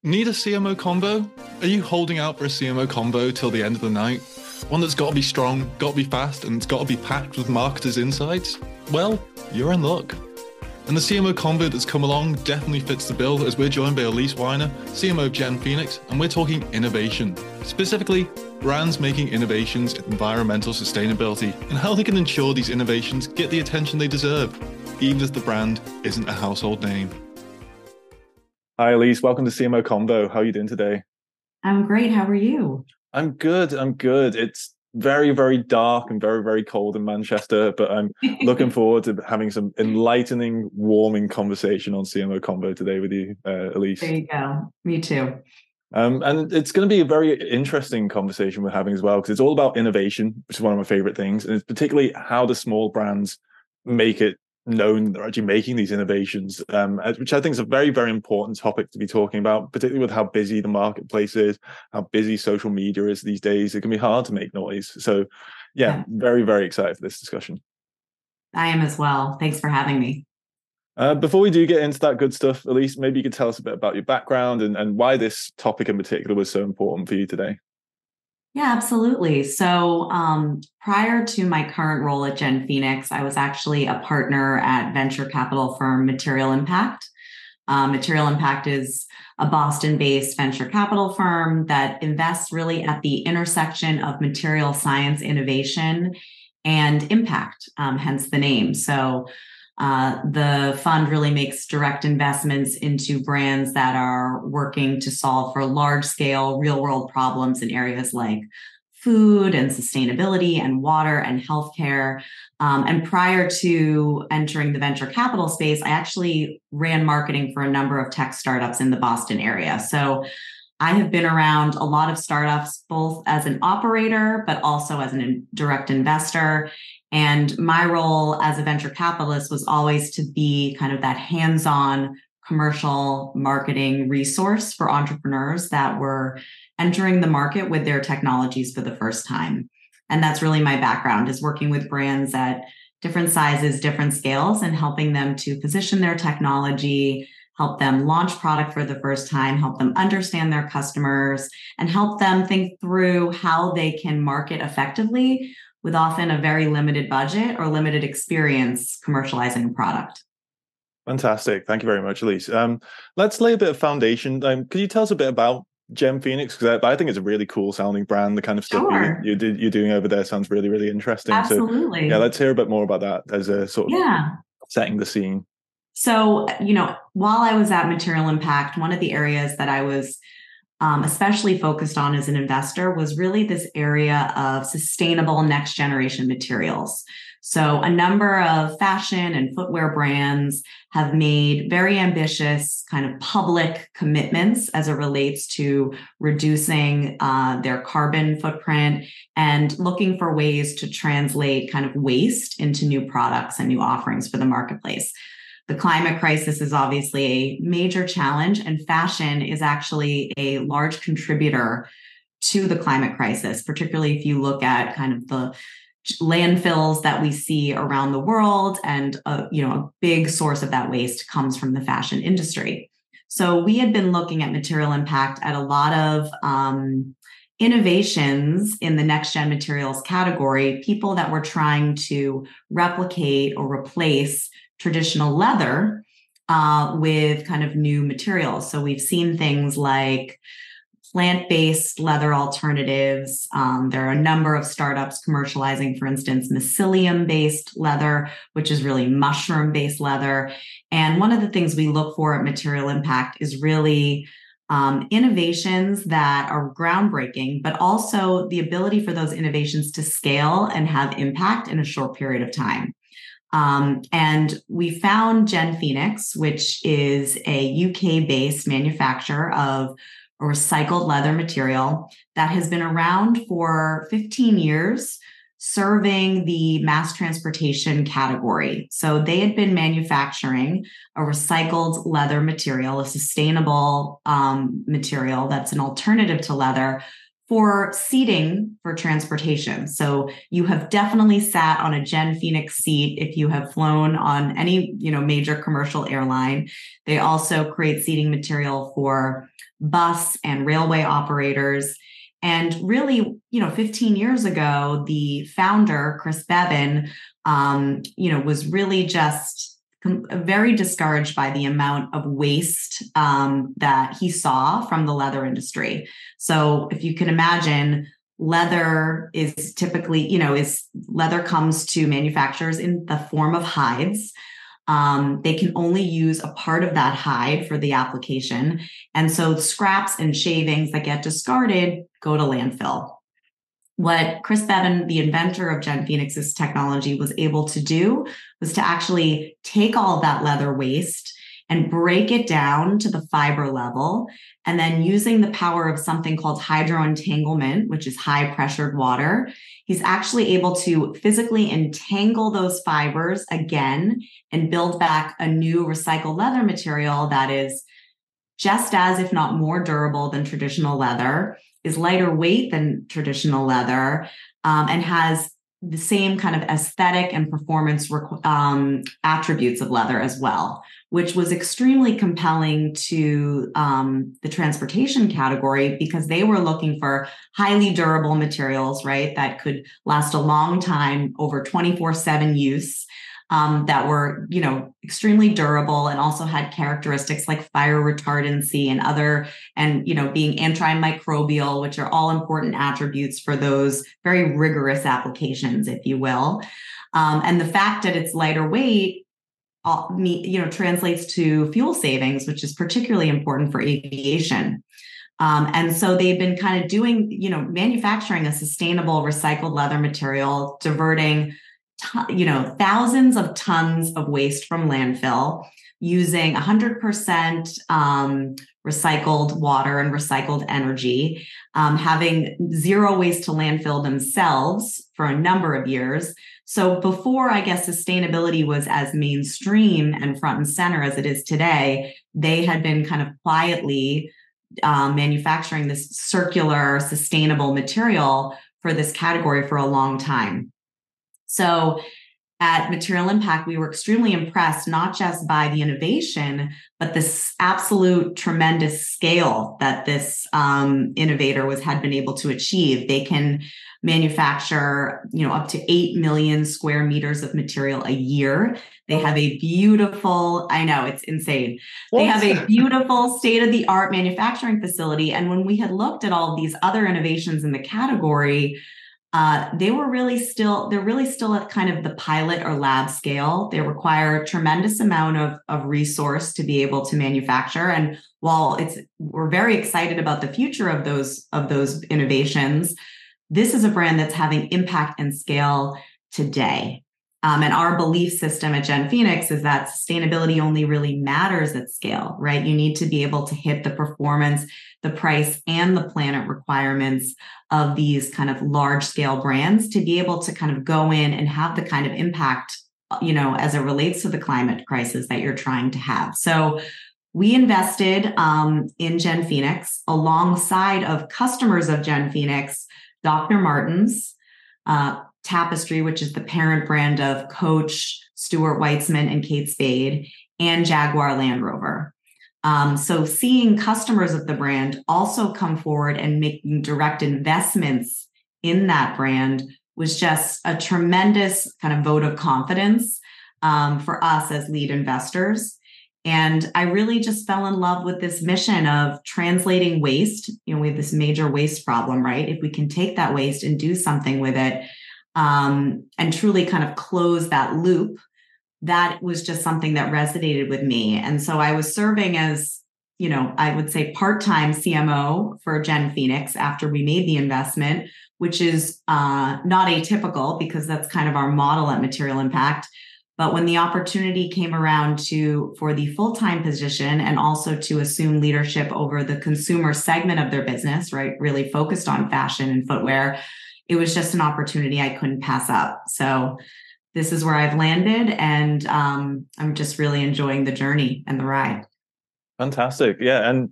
Need a CMO combo? Are you holding out for a CMO combo till the end of the night? One that's got to be strong, got to be fast, and it's got to be packed with marketers' insights? Well, you're in luck. And the CMO combo that's come along definitely fits the bill, as we're joined by Elise Weiner, CMO of Gen Phoenix, and we're talking innovation. Specifically, brands making innovations in environmental sustainability and how they can ensure these innovations get the attention they deserve, even if the brand isn't a household name. Hi, Elise. Welcome to CMO Combo. How are you doing today? I'm great. How are you? I'm good. It's very, very dark and very, very cold in Manchester, but I'm looking forward to having some enlightening, warming conversation on CMO Combo today with you, Elise. There you go. Me too. And it's going to be a very interesting conversation we're having as well, because it's all about innovation, which is one of my favorite things. And it's particularly how the small brands make it known they're actually making these innovations, which I think is a very, very important topic to be talking about, particularly with how busy the marketplace is, how busy social media is these days. It can be hard to make noise. So yeah. Very, very excited for this discussion. I am as well. Thanks for having me. Before we do get into that good stuff, Elise, maybe you could tell us a bit about your background and why this topic in particular was so important for you today. Yeah, absolutely. So prior to my current role at Gen Phoenix, I was actually a partner at venture capital firm Material Impact. Material Impact is a Boston-based venture capital firm that invests really at the intersection of material science innovation and impact, hence the name. So the fund really makes direct investments into brands that are working to solve for large-scale, real-world problems in areas like food and sustainability and water and healthcare. And prior to entering the venture capital space, I actually ran marketing for a number of tech startups in the Boston area. So I have been around a lot of startups, both as an operator, but also as a direct investor. And my role as a venture capitalist was always to be kind of that hands-on commercial marketing resource for entrepreneurs that were entering the market with their technologies for the first time. And that's really my background, is working with brands at different sizes, different scales, and helping them to position their technology, help them launch product for the first time, help them understand their customers, and help them think through how they can market effectively with often a very limited budget or limited experience commercializing a product. Fantastic. Thank you very much, Elise. Let's lay a bit of foundation. Could you tell us a bit about Gen Phoenix? Because I think it's a really cool sounding brand. The kind of stuff you're doing over there sounds really, really interesting. Absolutely. So yeah, let's hear a bit more about that as a sort of setting the scene. So, while I was at Material Impact, one of the areas that I was especially focused on as an investor was really this area of sustainable next generation materials. So a number of fashion and footwear brands have made very ambitious kind of public commitments as it relates to reducing their carbon footprint and looking for ways to translate kind of waste into new products and new offerings for the marketplace. The climate crisis is obviously a major challenge, and fashion is actually a large contributor to the climate crisis, particularly if you look at kind of the landfills that we see around the world. And, a big source of that waste comes from the fashion industry. So we had been looking at Material Impact at a lot of innovations in the next gen materials category, people that were trying to replicate or replace traditional leather with kind of new materials. So we've seen things like plant-based leather alternatives. There are a number of startups commercializing, for instance, mycelium-based leather, which is really mushroom-based leather. And one of the things we look for at Material Impact is really innovations that are groundbreaking, but also the ability for those innovations to scale and have impact in a short period of time. And we found Gen Phoenix, which is a UK-based manufacturer of a recycled leather material that has been around for 15 years, serving the mass transportation category. So they had been manufacturing a recycled leather material, a sustainable material that's an alternative to leather for seating for transportation. So you have definitely sat on a Gen Phoenix seat if you have flown on any, major commercial airline. They also create seating material for bus and railway operators. And really, 15 years ago, the founder, Chris Bevan, was really just very discouraged by the amount of waste that he saw from the leather industry. So if you can imagine, leather is typically, leather comes to manufacturers in the form of hides. They can only use a part of that hide for the application. And so scraps and shavings that get discarded go to landfill. What Chris Bevan, the inventor of Gen Phoenix's technology, was able to do was to actually take all of that leather waste and break it down to the fiber level. And then using the power of something called hydroentanglement, which is high pressured water, he's actually able to physically entangle those fibers again and build back a new recycled leather material that is just as, if not more durable than traditional leather, is lighter weight than traditional leather, and has the same kind of aesthetic and performance attributes of leather as well, which was extremely compelling to the transportation category because they were looking for highly durable materials, right, that could last a long time, over 24/7 use, that were, extremely durable and also had characteristics like fire retardancy and being antimicrobial, which are all important attributes for those very rigorous applications, if you will. And the fact that it's lighter weight, translates to fuel savings, which is particularly important for aviation. And so they've been kind of doing, manufacturing a sustainable recycled leather material, diverting thousands of tons of waste from landfill using 100% recycled water and recycled energy, having zero waste to landfill themselves for a number of years. So before, I guess, sustainability was as mainstream and front and center as it is today, they had been kind of quietly manufacturing this circular, sustainable material for this category for a long time. So at Material Impact, we were extremely impressed, not just by the innovation, but this absolute tremendous scale that this innovator had been able to achieve. They can manufacture, up to 8 million square meters of material a year. They have a beautiful, I know, it's insane. What? They have a beautiful state-of-the-art manufacturing facility. And when we had looked at all of these other innovations in the category, they're really still at kind of the pilot or lab scale. They require a tremendous amount of resource to be able to manufacture. And while we're very excited about the future of those innovations, this is a brand that's having impact and scale today. And our belief system at Gen Phoenix is that sustainability only really matters at scale, right? You need to be able to hit the performance, the price, and the planet requirements of these kind of large scale brands to be able to kind of go in and have the kind of impact, as it relates to the climate crisis that you're trying to have. So we invested in Gen Phoenix alongside of customers of Gen Phoenix, Dr. Martens, Tapestry, which is the parent brand of Coach, Stuart Weitzman, and Kate Spade, and Jaguar Land Rover. So seeing customers of the brand also come forward and making direct investments in that brand was just a tremendous kind of vote of confidence for us as lead investors. And I really just fell in love with this mission of translating waste. We have this major waste problem, right? If we can take that waste and do something with it, and truly kind of close that loop, that was just something that resonated with me. And so I was serving as, I would say part-time CMO for Gen Phoenix after we made the investment, which is not atypical because that's kind of our model at Material Impact. But when the opportunity came around for the full-time position and also to assume leadership over the consumer segment of their business, right, really focused on fashion and footwear, it was just an opportunity I couldn't pass up. So this is where I've landed, and I'm just really enjoying the journey and the ride. Fantastic. Yeah. And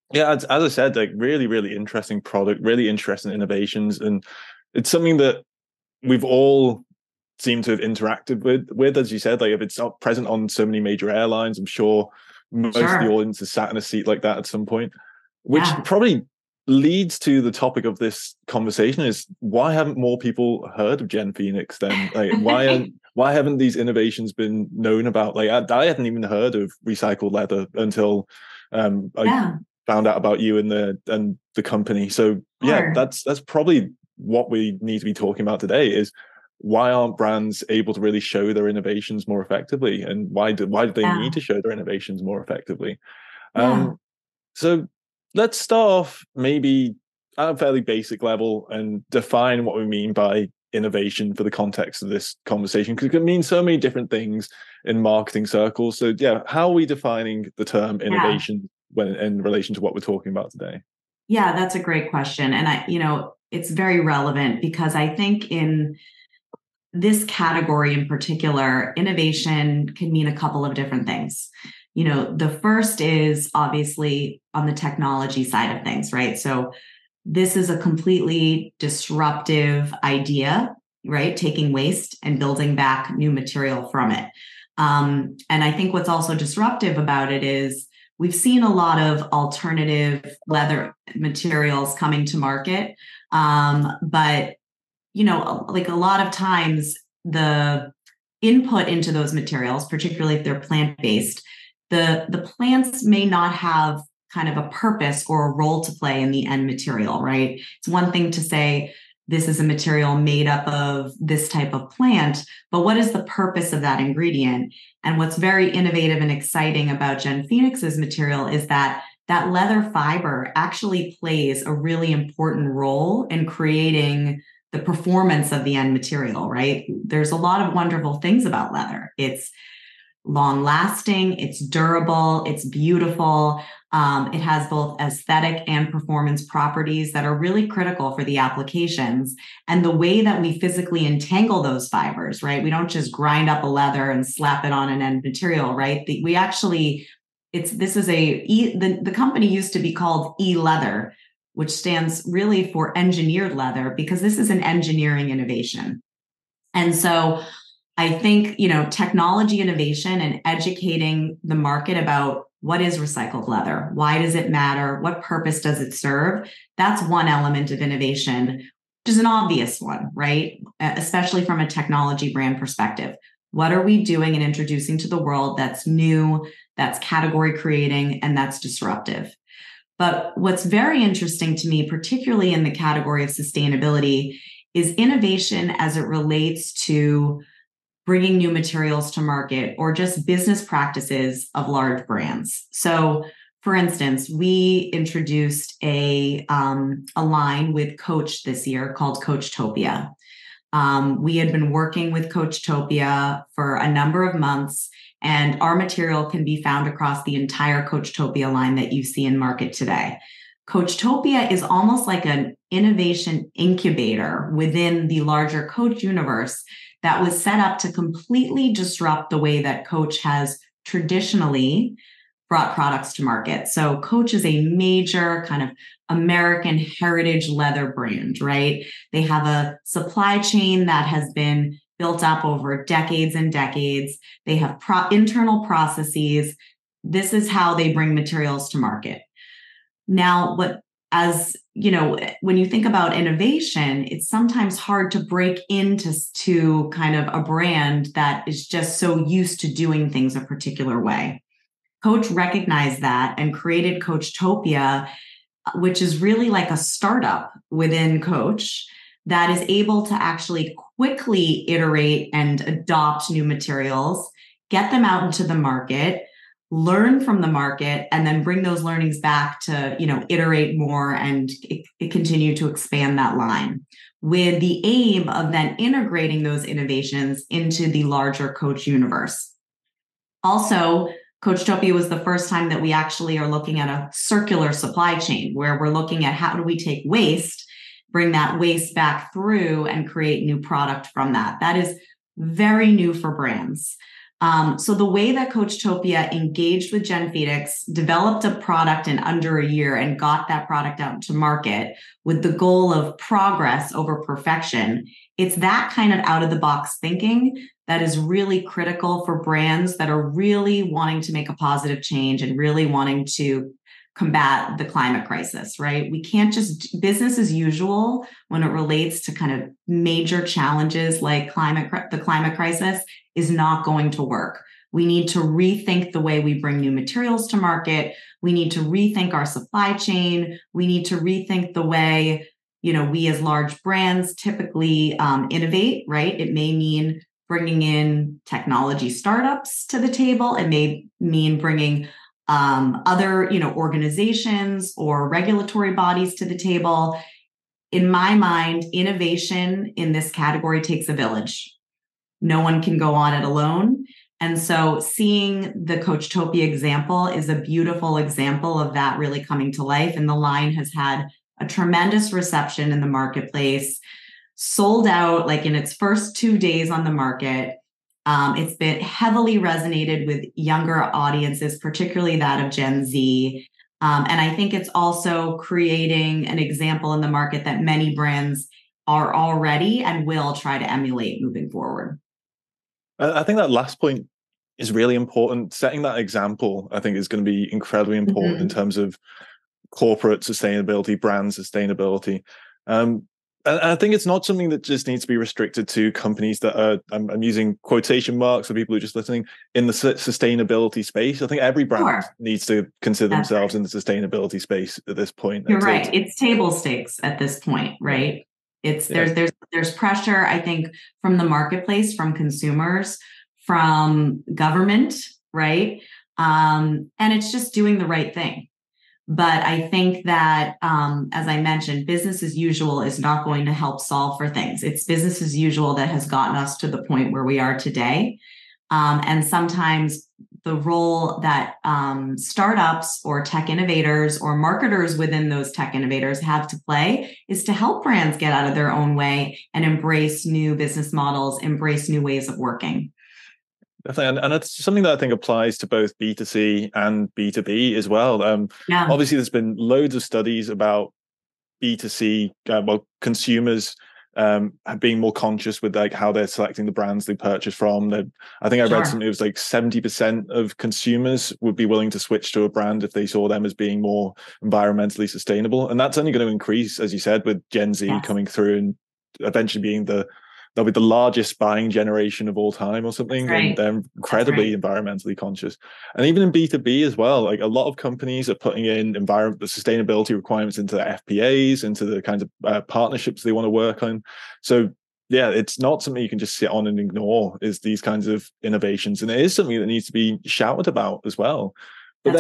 Yeah, as I said, like really, really interesting product, really interesting innovations, and it's something that we've all seemed to have interacted with, as you said. Like if it's not present on so many major airlines, I'm sure most of the Sure. audience has sat in a seat like that at some point, which Yeah. probably leads to the topic of this conversation: is why haven't more people heard of Gen Phoenix then? Like why haven't these innovations been known about? Like I hadn't even heard of recycled leather until I Yeah. found out about you and the company. So yeah, Sure. that's probably what we need to be talking about today: is why aren't brands able to really show their innovations more effectively, and why do they need Yeah. to show their innovations more effectively? Yeah. So let's start off maybe at a fairly basic level and define what we mean by innovation for the context of this conversation, because it can mean so many different things in marketing circles. So yeah, how are we defining the term Yeah. innovation when in relation to what we're talking about today? Yeah, that's a great question. And it's very relevant because I think in this category in particular, innovation can mean a couple of different things. The first is obviously on the technology side of things, right? So this is a completely disruptive idea, right? Taking waste and building back new material from it. And I think what's also disruptive about it is we've seen a lot of alternative leather materials coming to market. But like a lot of times the input into those materials, particularly if they're plant-based, the plants may not have kind of a purpose or a role to play in the end material, right? It's one thing to say this is a material made up of this type of plant, but what is the purpose of that ingredient? And what's very innovative and exciting about Gen Phoenix's material is that that leather fiber actually plays a really important role in creating the performance of the end material, right? There's a lot of wonderful things about leather. It's long lasting, it's durable, it's beautiful. It has both aesthetic and performance properties that are really critical for the applications. And the way that we physically entangle those fibers, right? We don't just grind up a leather and slap it on an end material, right? We actually, the company used to be called E-Leather, which stands really for engineered leather, because this is an engineering innovation. And so I think, technology innovation and educating the market about what is recycled leather, why does it matter, what purpose does it serve? That's one element of innovation, which is an obvious one, right? Especially from a technology brand perspective. What are we doing and introducing to the world that's new, that's category creating, and that's disruptive? But what's very interesting to me, particularly in the category of sustainability, is innovation as it relates to bringing new materials to market or just business practices of large brands. So, for instance, we introduced a line with Coach this year called Coachtopia. We had been working with Coachtopia for a number of months, and our material can be found across the entire Coachtopia line that you see in market today. Coachtopia is almost like an innovation incubator within the larger Coach universe that was set up to completely disrupt the way that Coach has traditionally brought products to market. So Coach is a major kind of American heritage leather brand, right? They have a supply chain that has been built up over decades and decades. They have internal processes. This is how they bring materials to market. Now, when you think about innovation, it's sometimes hard to break into kind of a brand that is just so used to doing things a particular way. Coach recognized that and created Coachtopia, which is really like a startup within Coach that is able to actually quickly iterate and adopt new materials, get them out into the market, learn from the market, and then bring those learnings back to, iterate more and continue to expand that line with the aim of then integrating those innovations into the larger Coach universe. Also, Coachtopia was the first time that we actually are looking at a circular supply chain where we're looking at how do we take waste, bring that waste back through and create new product from that. That is very new for brands. So the way that Coachtopia engaged with Gen Phoenix, developed a product in under a year and got that product out to market with the goal of progress over perfection, it's that kind of out of the box thinking that is really critical for brands that are really wanting to make a positive change and really wanting to combat the climate crisis, right? We can't just business as usual when it relates to kind of major challenges like the climate crisis is not going to work. We need to rethink the way we bring new materials to market. We need to rethink our supply chain. We need to rethink the way, we as large brands typically innovate, right? It may mean bringing in technology startups to the table. It may mean bringing other, organizations or regulatory bodies to the table. In my mind, innovation in this category takes a village. No one can go on it alone. And so seeing the Coachtopia example is a beautiful example of that really coming to life. And the line has had a tremendous reception in the marketplace, sold out like in its first 2 days on the market. It's been heavily resonated with younger audiences, particularly that of Gen Z. And I think it's also creating an example in the market that many brands are already and will try to emulate moving forward. I think that last point is really important. Setting that example, I think, is going to be incredibly important in terms of corporate sustainability, brand sustainability. And I think it's not something that just needs to be restricted to companies that are, I'm using quotation marks for people who are just listening, in the sustainability space. I think every brand needs to consider themselves in the sustainability space at this point. You're right. It's table stakes at this point, right? There's pressure, I think, from the marketplace, from consumers, from government, right? And it's just doing the right thing. But I think that, as I mentioned, business as usual is not going to help solve for things. It's business as usual that has gotten us to the point where we are today. And sometimes the role that startups or tech innovators or marketers within those tech innovators have to play is to help brands get out of their own way and embrace new business models, embrace new ways of working. Definitely. And it's something that I think applies to both B2C and B2B as well. Obviously, there's been loads of studies about B2C, consumers being more conscious with like how they're selecting the brands they purchase from. I think I read something, it was like 70% of consumers would be willing to switch to a brand if they saw them as being more environmentally sustainable. And that's only going to increase, as you said, with Gen Z coming through and eventually being they'll be the largest buying generation of all time or something. And they're incredibly environmentally conscious. And even in B2B as well, like a lot of companies are putting in the sustainability requirements into their FPAs, into the kinds of partnerships they want to work on. So yeah, it's not something you can just sit on and ignore, is these kinds of innovations. And it is something that needs to be shouted about as well. But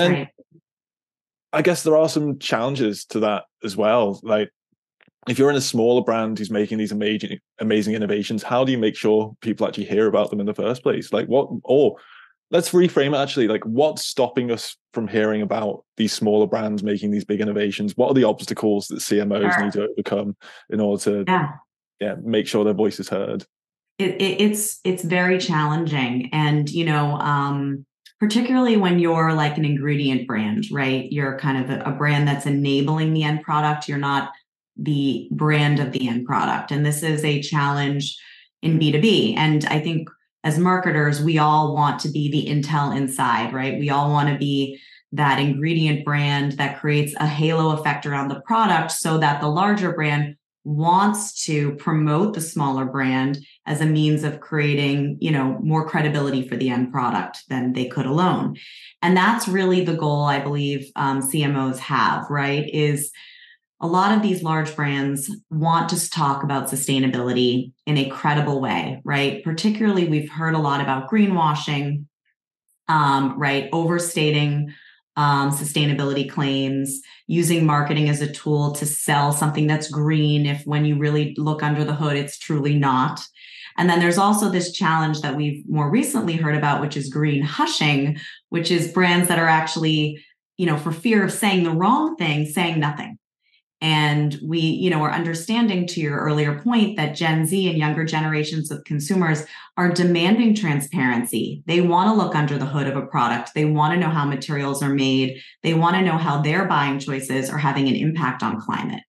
I guess there are some challenges to that as well. Like, if you're in a smaller brand who's making these amazing innovations, how do you make sure people actually hear about them in the first place? Like let's reframe it actually, like what's stopping us from hearing about these smaller brands making these big innovations? What are the obstacles that CMOs need to overcome in order to make sure their voice is heard? It's very challenging. And, particularly when you're like an ingredient brand, right? You're kind of a brand that's enabling the end product. You're not the brand of the end product. And this is a challenge in B2B. And I think as marketers, we all want to be the Intel inside, right? We all want to be that ingredient brand that creates a halo effect around the product so that the larger brand wants to promote the smaller brand as a means of creating, more credibility for the end product than they could alone. And that's really the goal I believe CMOs have, right? Is a lot of these large brands want to talk about sustainability in a credible way, right? Particularly, we've heard a lot about greenwashing, right? Overstating sustainability claims, using marketing as a tool to sell something that's green, if when you really look under the hood, it's truly not. And then there's also this challenge that we've more recently heard about, which is green hushing, which is brands that are actually, for fear of saying the wrong thing, saying nothing. And we, are understanding, to your earlier point, that Gen Z and younger generations of consumers are demanding transparency. They want to look under the hood of a product. They want to know how materials are made. They want to know how their buying choices are having an impact on climate.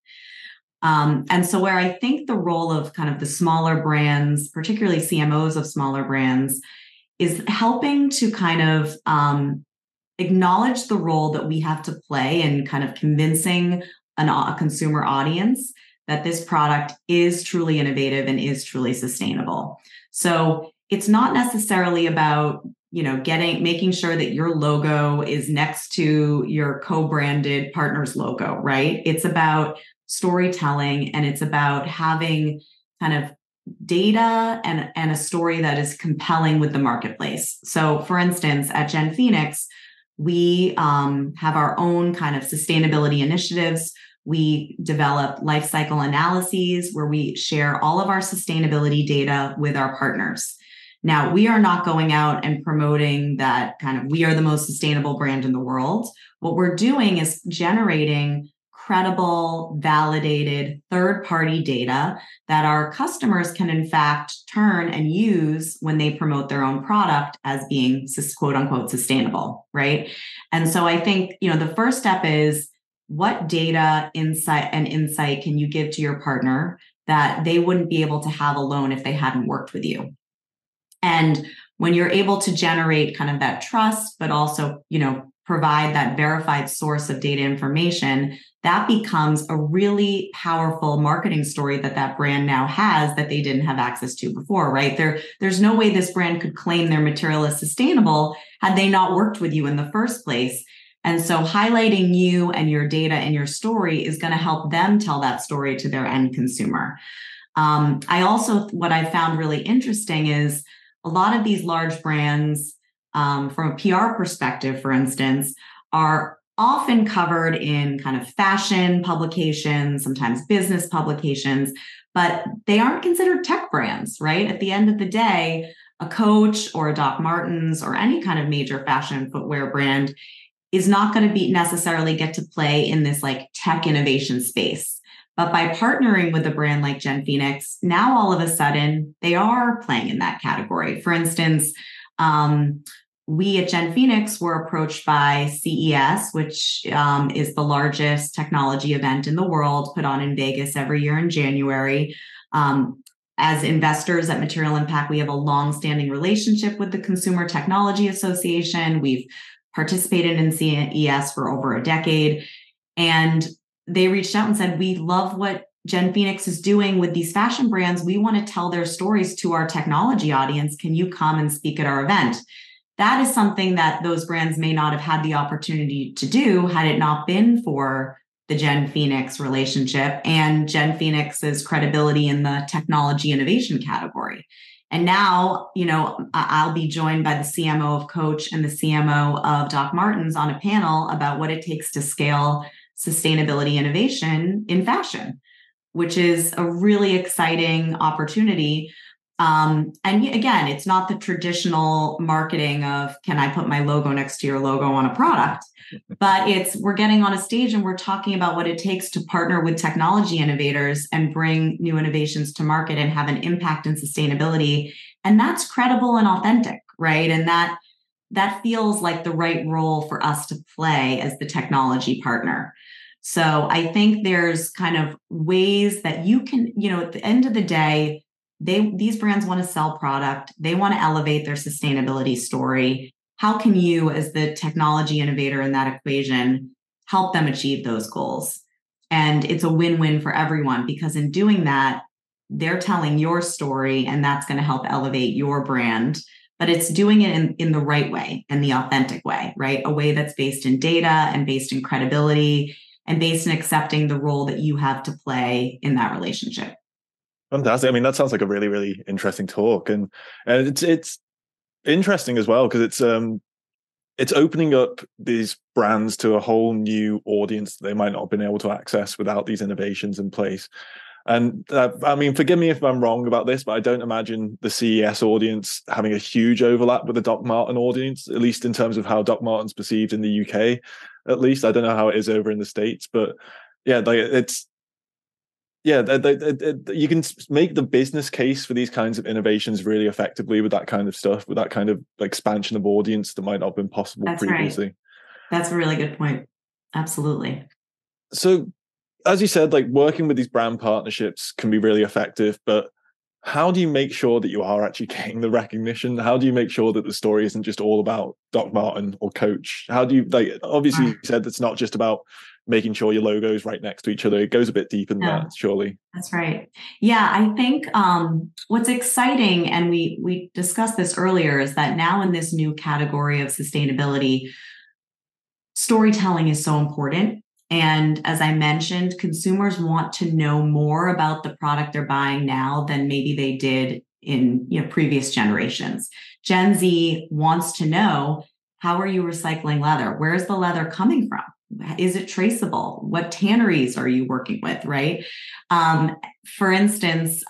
And so where I think the role of kind of the smaller brands, particularly CMOs of smaller brands, is helping to kind of acknowledge the role that we have to play in kind of convincing a consumer audience that this product is truly innovative and is truly sustainable. So it's not necessarily about, making sure that your logo is next to your co-branded partner's logo, right? It's about storytelling, and it's about having kind of data and a story that is compelling with the marketplace. So for instance, at Gen Phoenix, we have our own kind of sustainability initiatives. We develop life cycle analyses where we share all of our sustainability data with our partners. Now, we are not going out and promoting that kind of we are the most sustainable brand in the world. What we're doing is generating credible, validated third-party data that our customers can in fact turn and use when they promote their own product as being quote unquote sustainable, right? And so I think, the first step is, what data, insight can you give to your partner that they wouldn't be able to have alone if they hadn't worked with you? And when you're able to generate kind of that trust, but also, provide that verified source of data information, that becomes a really powerful marketing story that brand now has that they didn't have access to before, right? There's no way this brand could claim their material is sustainable had they not worked with you in the first place. And so highlighting you and your data and your story is going to help them tell that story to their end consumer. What I found really interesting is a lot of these large brands, from a PR perspective, for instance, are often covered in kind of fashion publications, sometimes business publications, but they aren't considered tech brands, right? At the end of the day, a Coach or a Doc Martens or any kind of major fashion footwear brand is not going to be necessarily get to play in this like tech innovation space. But by partnering with a brand like Gen Phoenix, now all of a sudden they are playing in that category. For instance, we at Gen Phoenix were approached by CES, which is the largest technology event in the world, put on in Vegas every year in January. As investors at Material Impact, we have a long-standing relationship with the Consumer Technology Association. We've participated in CES for over a decade. And they reached out and said, we love what Gen Phoenix is doing with these fashion brands. We want to tell their stories to our technology audience. Can you come and speak at our event? That is something that those brands may not have had the opportunity to do had it not been for the Gen Phoenix relationship and Gen Phoenix's credibility in the technology innovation category. And now, I'll be joined by the CMO of Coach and the CMO of Doc Martens on a panel about what it takes to scale sustainability innovation in fashion, which is a really exciting opportunity. And again, it's not the traditional marketing of, can I put my logo next to your logo on a product? But we're getting on a stage and we're talking about what it takes to partner with technology innovators and bring new innovations to market and have an impact in sustainability. And that's credible and authentic, right? And that feels like the right role for us to play as the technology partner. So I think there's kind of ways that you can, at the end of the day, these brands want to sell product. They want to elevate their sustainability story. How can you, as the technology innovator in that equation, help them achieve those goals? And it's a win-win for everyone, because in doing that, they're telling your story and that's going to help elevate your brand. But it's doing it in the right way and the authentic way, right? A way that's based in data and based in credibility and based in accepting the role that you have to play in that relationship. Fantastic. I mean, that sounds like a really, really interesting talk, and it's interesting as well because it's opening up these brands to a whole new audience that they might not have been able to access without these innovations in place. And I mean, forgive me if I'm wrong about this, but I don't imagine the CES audience having a huge overlap with the Doc Marten audience, at least in terms of how Doc Marten's perceived in the UK. At least I don't know how it is over in the States, but yeah, like it's yeah, you can make the business case for these kinds of innovations really effectively with that kind of stuff, with that kind of expansion of audience that might not have been possible That's previously. right. That's a really good point. Absolutely. So, as you said, like working with these brand partnerships can be really effective, but how do you make sure that you are actually getting the recognition? How do you make sure that the story isn't just all about Doc Marten or Coach? How do you, like, obviously you said it's not just about making sure your logo is right next to each other. It goes a bit deeper than that, surely. That's right. Yeah, I think what's exciting, and we discussed this earlier, is that now in this new category of sustainability, storytelling is so important. And as I mentioned, consumers want to know more about the product they're buying now than maybe they did in previous generations. Gen Z wants to know, how are you recycling leather? Where's the leather coming from? Is it traceable? What tanneries are you working with, right? For instance,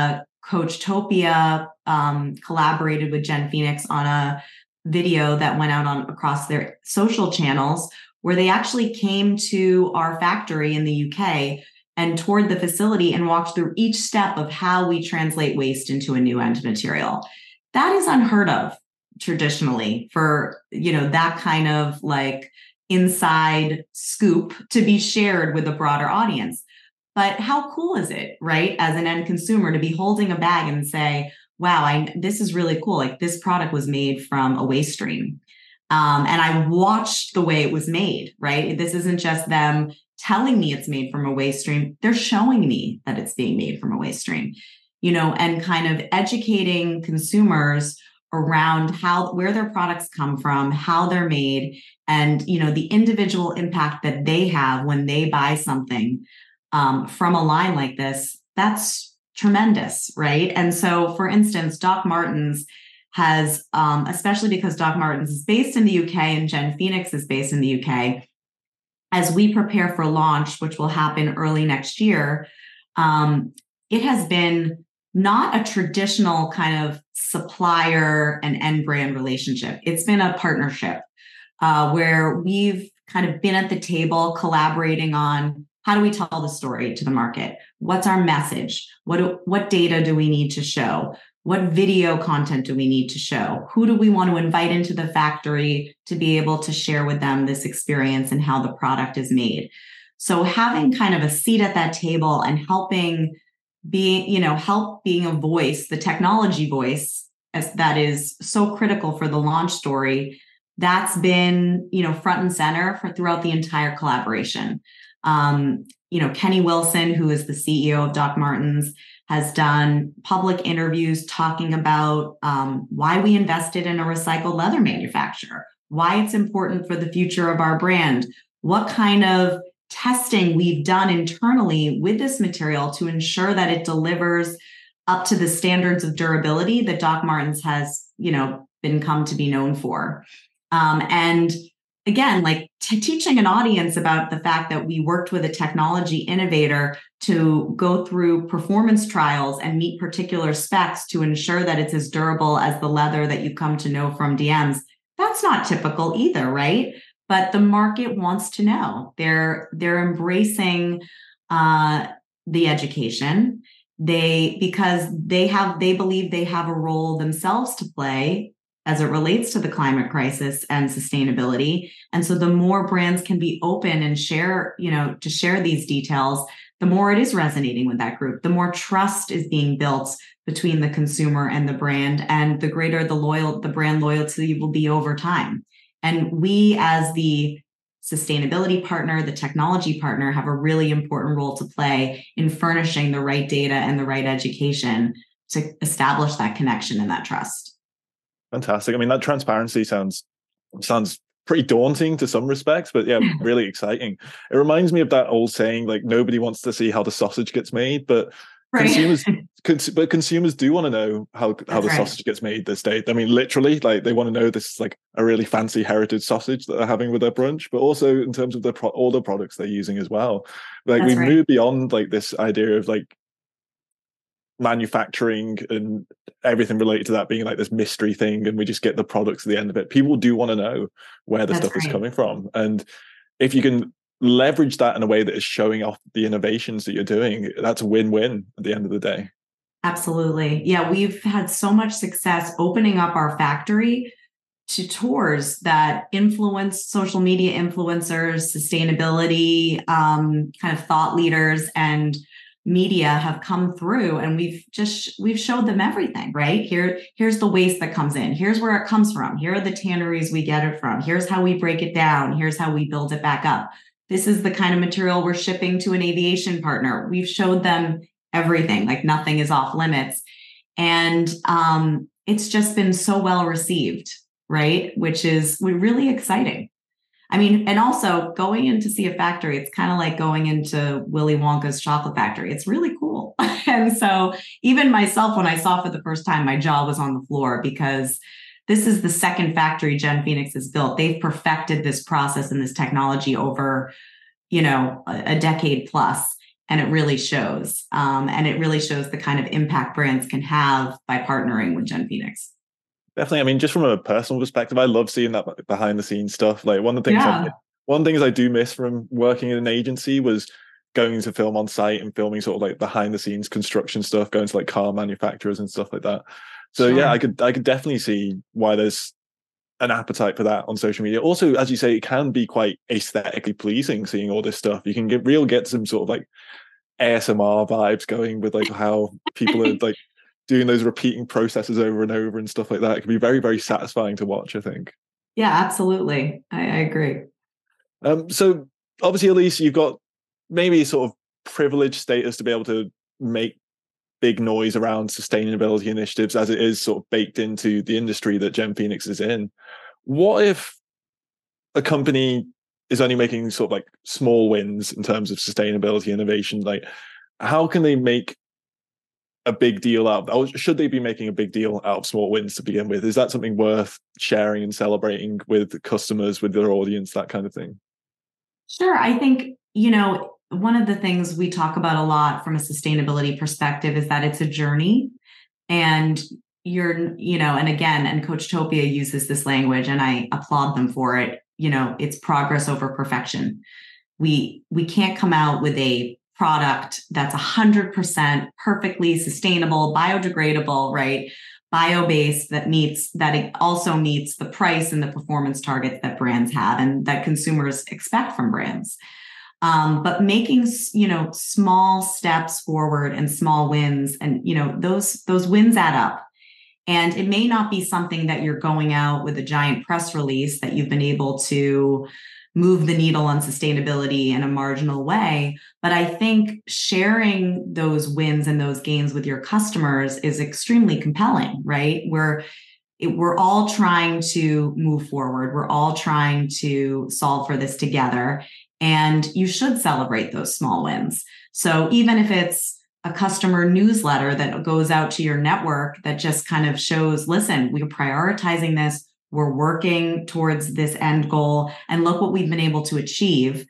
Coachtopia collaborated with Gen Phoenix on a video that went out across their social channels, where they actually came to our factory in the UK and toured the facility and walked through each step of how we translate waste into a new end material. That is unheard of traditionally for, that kind of like inside scoop to be shared with a broader audience. But how cool is it, right? As an end consumer, to be holding a bag and say, wow, this is really cool. Like, this product was made from a waste stream. And I watched the way it was made, right? This isn't just them telling me it's made from a waste stream. They're showing me that it's being made from a waste stream, and kind of educating consumers around where their products come from, how they're made, and, the individual impact that they have when they buy something from a line like this. That's tremendous, right? And so, for instance, Doc Martens has, especially because Doc Martens is based in the UK and Gen Phoenix is based in the UK, as we prepare for launch, which will happen early next year, it has been not a traditional kind of supplier and end brand relationship. It's been a partnership where we've kind of been at the table collaborating on, how do we tell the story to the market? What's our message? What data do we need to show? What video content do we need to show? Who do we want to invite into the factory to be able to share with them this experience and how the product is made? So having kind of a seat at that table and help being a voice, the technology voice, that is so critical for the launch story, that's been, front and center throughout the entire collaboration. Kenny Wilson, who is the CEO of Doc Martens, has done public interviews talking about why we invested in a recycled leather manufacturer, why it's important for the future of our brand, what kind of testing we've done internally with this material to ensure that it delivers up to the standards of durability that Doc Martens has, been come to be known for. And again, like teaching an audience about the fact that we worked with a technology innovator to go through performance trials and meet particular specs to ensure that it's as durable as the leather that you come to know from DMs. That's not typical either, right? But the market wants to know. They're embracing the education. Because they believe they have a role themselves to play as it relates to the climate crisis and sustainability. And so the more brands can be open and share, to share these details, the more it is resonating with that group, the more trust is being built between the consumer and the brand, and the greater the brand loyalty will be over time. And we, as the sustainability partner, the technology partner, have a really important role to play in furnishing the right data and the right education to establish that connection and that trust. Fantastic. I mean, that transparency sounds pretty daunting to some respects, but yeah, really exciting. It reminds me of that old saying, like, nobody wants to see how the sausage gets made, but right. consumers do want to know how the sausage gets made this day. I mean, literally, like, they want to know this is like a really fancy heritage sausage that they're having with their brunch, but also in terms of all the products they're using as well. Like, we've moved beyond like this idea of like manufacturing and everything related to that being like this mystery thing, and we just get the products at the end of it. People do want to know where the stuff is coming from, and if you can leverage that in a way that is showing off the innovations that you're doing, that's a win-win at the end of the day. Absolutely. Yeah, we've had so much success opening up our factory to tours that influence social media influencers, sustainability, kind of thought leaders, and media have come through, and we've showed them everything. Right here's the waste that comes in. Here's where it comes from. Here are the tanneries we get it from. Here's how we break it down. Here's how we build it back up. This is the kind of material we're shipping to an aviation partner. We've showed them everything. Like nothing is off limits, and it's just been so well received. Right, which is really exciting. I mean, and also going in to see a factory, it's kind of like going into Willy Wonka's chocolate factory. It's really cool. And so even myself, when I saw it for the first time, my jaw was on the floor, because this is the second factory Gen Phoenix has built. They've perfected this process and this technology over, a decade plus. And it really shows. And it really shows the kind of impact brands can have by partnering with Gen Phoenix. Definitely. I mean, just from a personal perspective, I love seeing that behind the scenes stuff. Like one of the things I do miss from working in an agency was going to film on site and filming sort of like behind the scenes construction stuff, going to like car manufacturers and stuff like that. So yeah, I could definitely see why there's an appetite for that on social media. Also, as you say, it can be quite aesthetically pleasing seeing all this stuff. You can get some sort of like ASMR vibes going with like how people are like doing those repeating processes over and over and stuff like that. It can be very, very satisfying to watch, I think. Yeah, absolutely. I agree. So obviously, Elise, you've got maybe sort of privileged status to be able to make big noise around sustainability initiatives, as it is sort of baked into the industry that Gen Phoenix is in. What if a company is only making sort of like small wins in terms of sustainability innovation? Like, how can they make a big deal out of, or should they be making a big deal out of small wins to begin with? Is that something worth sharing and celebrating with customers, with their audience, that kind of thing? Sure. I think, one of the things we talk about a lot from a sustainability perspective is that it's a journey, and and again, and Coachtopia uses this language, and I applaud them for it. It's progress over perfection. We can't come out with a product that's 100% perfectly sustainable, biodegradable, right? Bio-based, that it also meets the price and the performance targets that brands have and that consumers expect from brands. But making, small steps forward and small wins, and, those wins add up. And it may not be something that you're going out with a giant press release that you've been able to move the needle on sustainability in a marginal way. But I think sharing those wins and those gains with your customers is extremely compelling, right? We're all trying to move forward. We're all trying to solve for this together. And you should celebrate those small wins. So even if it's a customer newsletter that goes out to your network that just kind of shows, listen, we're prioritizing this. We're working towards this end goal, and look what we've been able to achieve.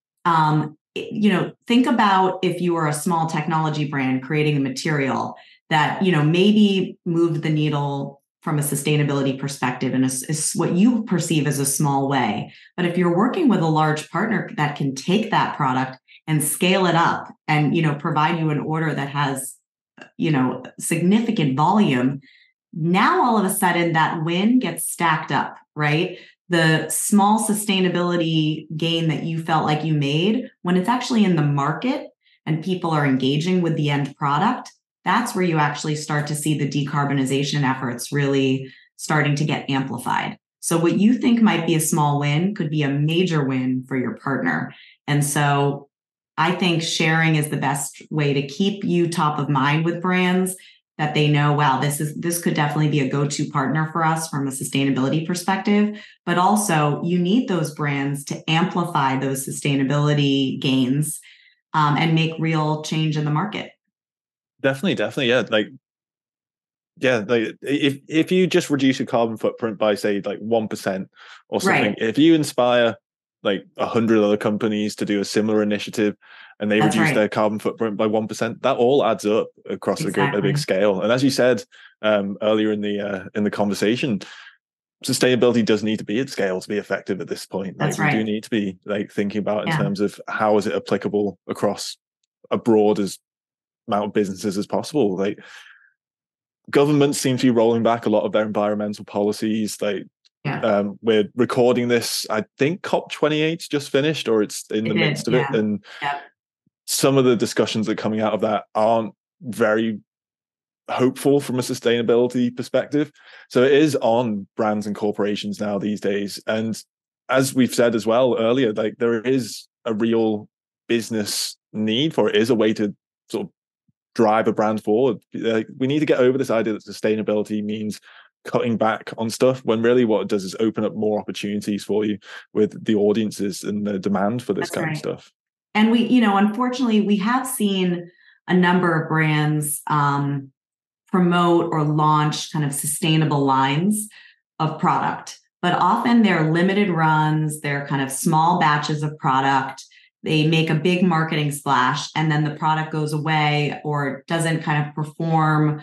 Think about if you are a small technology brand creating a material that, maybe moved the needle from a sustainability perspective and is what you perceive as a small way. But if you're working with a large partner that can take that product and scale it up and, provide you an order that has, significant volume, now all of a sudden that win gets stacked up, right? The small sustainability gain that you felt like you made, when it's actually in the market and people are engaging with the end product, that's where you actually start to see the decarbonization efforts really starting to get amplified. So what you think might be a small win could be a major win for your partner. And so I think sharing is the best way to keep you top of mind with brands, that they know, wow, this could definitely be a go-to partner for us from a sustainability perspective. But also you need those brands to amplify those sustainability gains and make real change in the market. Definitely. Yeah. Like if you just reduce your carbon footprint by say like 1% or something, right. If you inspire like 100 other companies to do a similar initiative and they reduce their carbon footprint by 1%, that all adds up across a big scale. And as you said earlier in the conversation, sustainability does need to be at scale to be effective at this point. That's like, right. We do need to be like thinking about in terms of how is it applicable across a broad as amount of businesses as possible. Like, governments seem to be rolling back a lot of their environmental policies. Like, we're recording this, I think COP28 just finished, or it's in the midst of it, and some of the discussions that are coming out of that aren't very hopeful from a sustainability perspective. So it is on brands and corporations now these days. And as we've said as well earlier, like, there is a real business need for it, is a way to sort of drive a brand forward. Like, we need to get over this idea that sustainability means cutting back on stuff, when really what it does is open up more opportunities for you with the audiences and the demand for this kind of stuff. And we, you know, unfortunately, we have seen a number of brands promote or launch kind of sustainable lines of product, but often they're limited runs, they're kind of small batches of product. They make a big marketing splash, and then the product goes away or doesn't kind of perform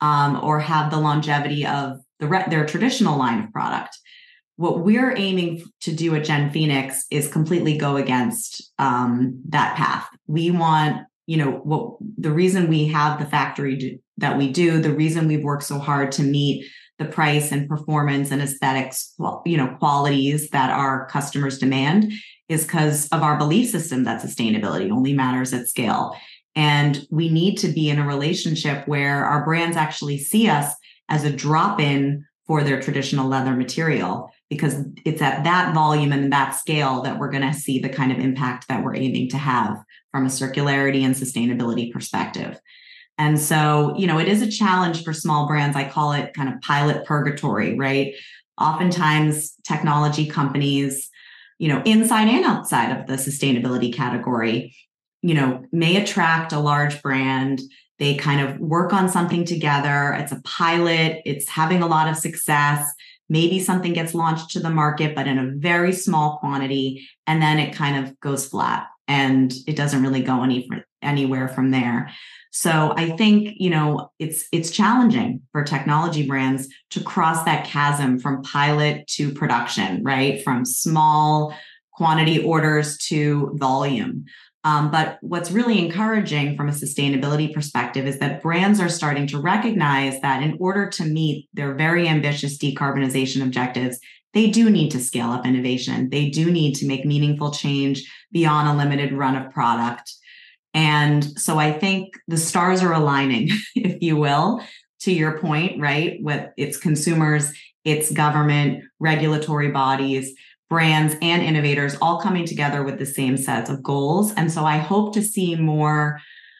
or have the longevity of their traditional line of product. What we're aiming to do at Gen Phoenix is completely go against that path. We want, you know, the reason we have the factory that we do, the reason we've worked so hard to meet the price and performance and aesthetics, you know, qualities that our customers demand, is because of our belief system that sustainability only matters at scale. And we need to be in a relationship where our brands actually see us as a drop-in for their traditional leather material, because it's at that volume and that scale that we're going to see the kind of impact that we're aiming to have from a circularity and sustainability perspective. And so, you know, it is a challenge for small brands. I call it kind of pilot purgatory, right? Oftentimes technology companies, you know, inside and outside of the sustainability category, you know, may attract a large brand. They kind of work on something together. It's a pilot. It's having a lot of success. Maybe something gets launched to the market, but in a very small quantity. And then it kind of goes flat and it doesn't really go anywhere from there. So I think, you know, it's challenging for technology brands to cross that chasm from pilot to production, right? From small quantity orders to volume. But what's really encouraging from a sustainability perspective is that brands are starting to recognize that in order to meet their very ambitious decarbonization objectives, they do need to scale up innovation. They do need to make meaningful change beyond a limited run of product. And so I think the stars are aligning, if you will, to your point, right? With its consumers, its government, regulatory bodies, brands, and innovators all coming together with the same sets of goals. And so I hope to see more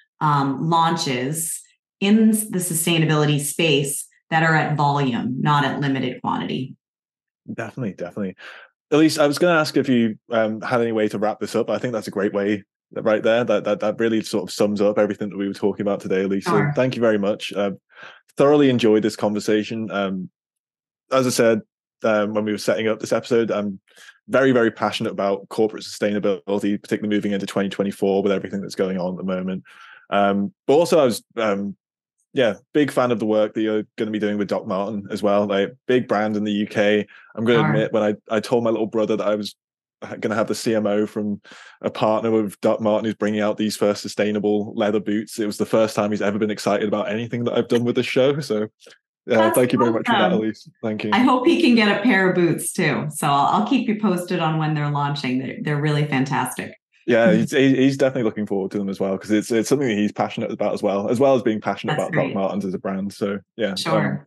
launches in the sustainability space that are at volume, not at limited quantity. Definitely. Elise, I was going to ask if you had any way to wrap this up. I think that's a great way right there. That really sort of sums up everything that we were talking about today, Elise. Sure. So thank you very much. Thoroughly enjoyed this conversation. As I said, when we were setting up this episode, I'm very, very passionate about corporate sustainability, particularly moving into 2024 with everything that's going on at the moment. But also I was, big fan of the work that you're going to be doing with Doc Marten as well. Like, big brand in the UK. I'm going to admit, when I told my little brother that I was going to have the CMO from a partner with Doc Marten who's bringing out these first sustainable leather boots, it was the first time he's ever been excited about anything that I've done with the show. So thank you very much for that, Elise. Thank you. I hope he can get a pair of boots too. So I'll keep you posted on when they're launching. They're really fantastic. Yeah, he's definitely looking forward to them as well, because it's something that he's passionate about as well as being passionate about Doc Martens as a brand. So yeah, sure.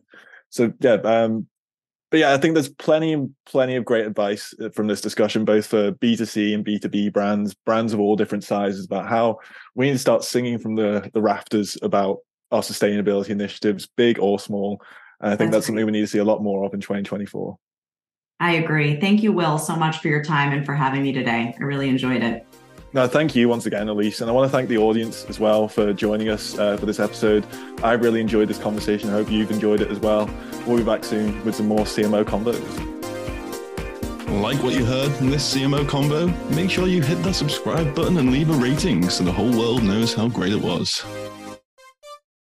But yeah, I think there's plenty of great advice from this discussion, both for B2C and B2B brands of all different sizes, about how we need to start singing from the rafters about our sustainability initiatives, big or small. And I think that's something we need to see a lot more of in 2024. I agree. Thank you, Will, so much for your time and for having me today. I really enjoyed it. No, thank you once again, Elise. And I want to thank the audience as well for joining us for this episode. I really enjoyed this conversation. I hope you've enjoyed it as well. We'll be back soon with some more CMO Convos. Like what you heard in this CMO Convo? Make sure you hit that subscribe button and leave a rating so the whole world knows how great it was.